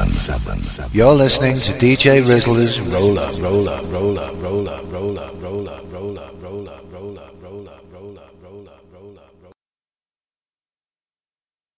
You're listening to DJ Rizzler's Roll Up, Roll Up, Roll Up, Roll Up, Roll Up, Roll Up, Roll Up, Roll Up, Roll Up, Roll Up, Roll Up.